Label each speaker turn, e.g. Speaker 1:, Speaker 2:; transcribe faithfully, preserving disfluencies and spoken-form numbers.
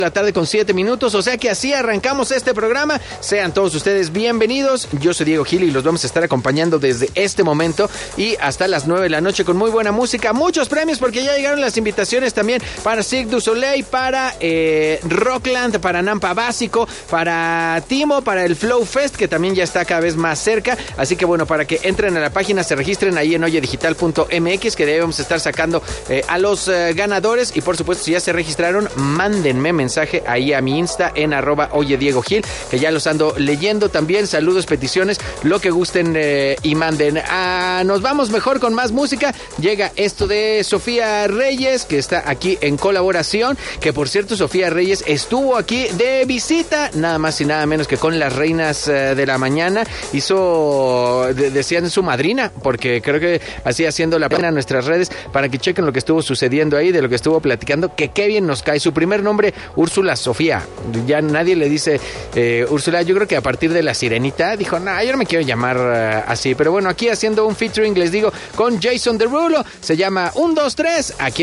Speaker 1: La tarde con siete minutos, o sea que así arrancamos este programa. Sean todos ustedes bienvenidos. Yo soy Diego Gil y los vamos a estar acompañando desde este momento y hasta las nueve de la noche con muy buena música, muchos premios porque ya llegaron las invitaciones también para Cirque du Soleil, para eh, Rockland, para Nampa Básico, para Timo, para el Flow Fest que también ya está cada vez más cerca. Así que bueno, para que entren a la página, se registren ahí en oye digital punto m x, que debemos estar sacando eh, a los eh, ganadores. Y por supuesto, si ya se registraron, mándenme mensaje mensaje ahí a mi Insta en arroba oye Diego Gil, que ya los ando leyendo también. Saludos, peticiones, lo que gusten eh, y manden. Ah, nos vamos mejor con más música. Llega esto de Sofía Reyes, que está aquí en colaboración, que por cierto Sofía Reyes estuvo aquí de visita, nada más y nada menos que con las reinas eh, de la mañana. Hizo, de, decían su madrina, porque creo que así haciendo la pena en nuestras redes para que chequen lo que estuvo sucediendo ahí, de lo que estuvo platicando, que qué bien nos cae. Su primer nombre, Úrsula Sofía. Ya nadie le dice eh, Úrsula. Yo creo que a partir de La Sirenita dijo, no, nah, yo no me quiero llamar uh, así. Pero bueno, aquí haciendo un featuring, les digo, con Jason Derulo. Se llama un, dos, tres. Aquí